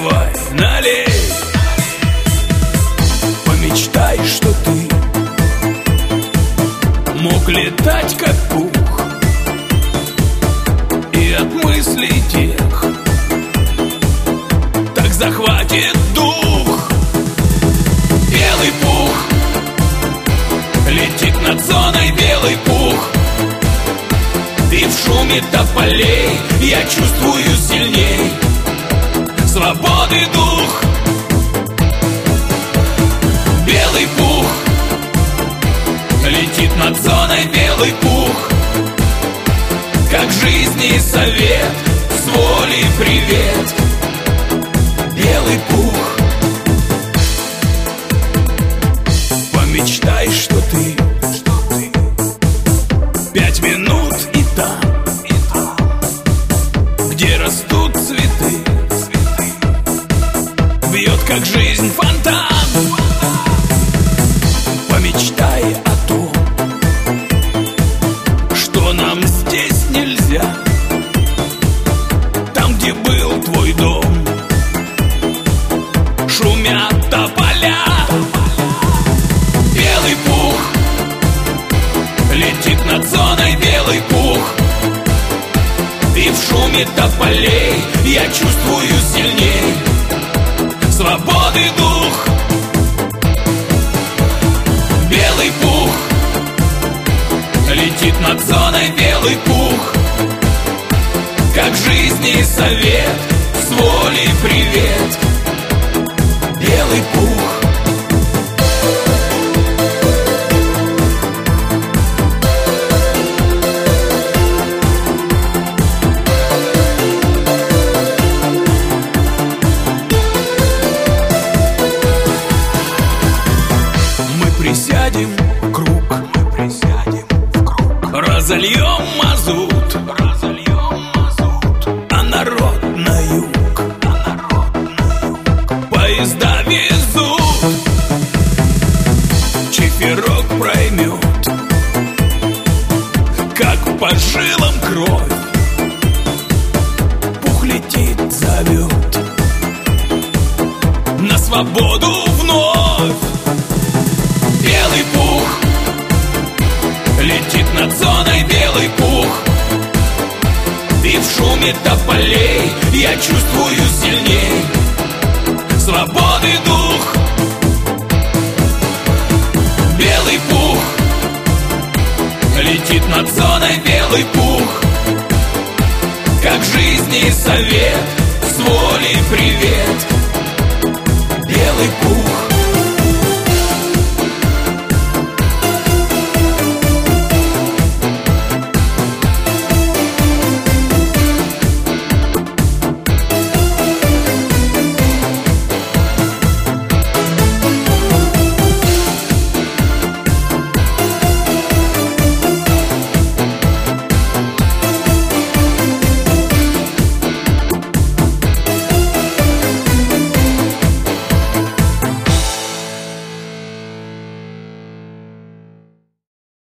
давай, налей. Помечтай, что ты мог летать как пух, и от мыслей тех так захватит дух. Белый пух летит над зоной, белый пух, и в шуме тополей я чувствую сильней свободы дух. Белый пух летит над зоной, белый пух, как жизни совет, с волей привет. Белый пух, помечтай, что ты 5 минут и там, где растут цветы, бьет как жизнь фонтан. Помечтай о том, что нам здесь нельзя, там, где был твой дом, шумят тополя. Белый пух летит над зоной, белый пух, и в шуме тополей я чувствую сильней свободы дух. Белый пух летит над зоной, белый пух, как жизни совет, с волей привет. Белый пух. Присядем в круг, разольем мазут, а народ на юг, поезда везут, чиферок проймет, как по жилам кровь, пух летит, зовет на свободу вновь. Белый пух летит над зоной, белый пух, и в шуме тополей я чувствую сильней свободы дух. Белый пух летит над зоной, белый пух, как жизни совет,